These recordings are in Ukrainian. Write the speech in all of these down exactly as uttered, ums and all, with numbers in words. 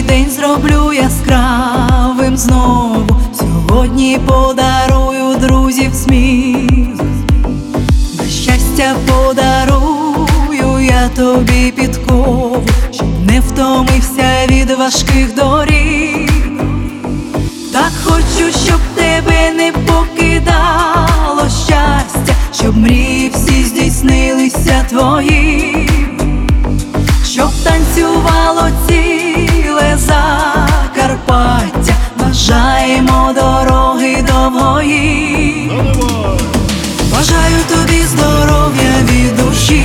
день зроблю яскравим знову. Сьогодні подарую друзів сміх, на щастя подарую я тобі підкову, щоб не втомився від важких доріг. Так хочу, щоб тебе не покидало щастя, щоб мрії всі здійснилися твої, щоб танцювало ціле Закарпаття. Бажаємо дороги довгої, бажаю тобі здоров'я від душі,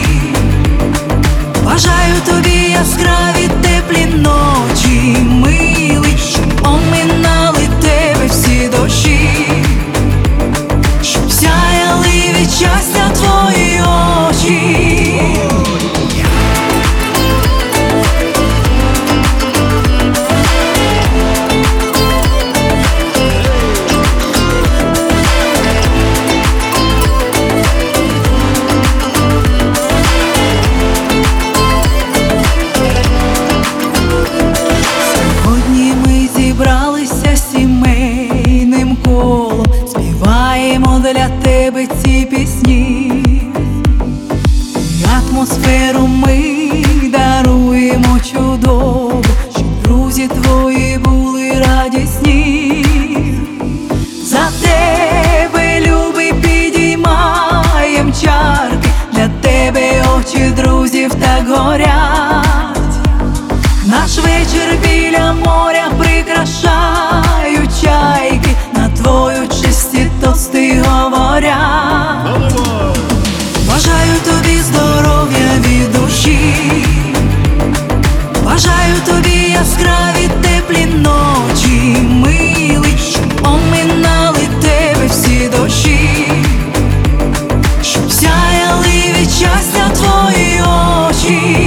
бажаю тобі яскраві теплі ночі, милий, щоб оминали тебе всі дощі, щоб сяяли від щастя твої очі. Сімейним колом співаємо для тебе ці пісні, і атмосферу ми даруємо чудову, щоб друзі твої були радісні. За тебе, любий, підіймаєм чарки, для тебе очі друзів так горять. Наш вечір біля моря прикрашають чайки, на твою честь тости говорять. Бажаю тобі здоров'я від душі, бажаю тобі яскраві теплі ночі, милий, щоб оминали тебе всі дощі, щоб сяяли від щастя твої очі.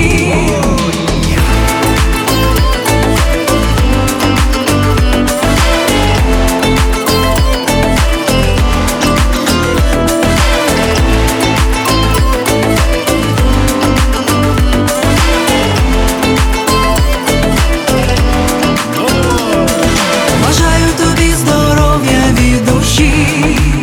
Бажаю тобі здоров'я від душі,